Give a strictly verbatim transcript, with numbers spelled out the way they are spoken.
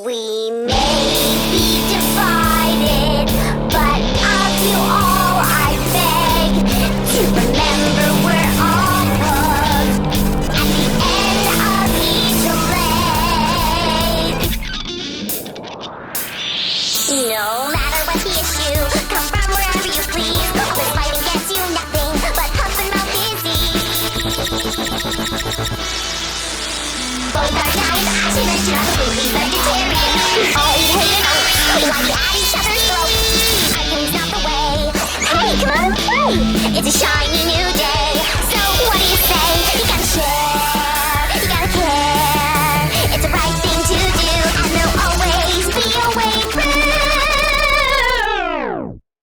We may be divided, but of you all I beg to remember we're all thugs at the end of each leg. No matter what the issue, come from wherever you please. All this fighting gets you nothing but huff and mouth disease. Both are guys, action and you're absolutely vegetarian. We all eat hay and oats, we like to at each other's throats. Arguing's not the way. Hey, come on, play! It's a shiny new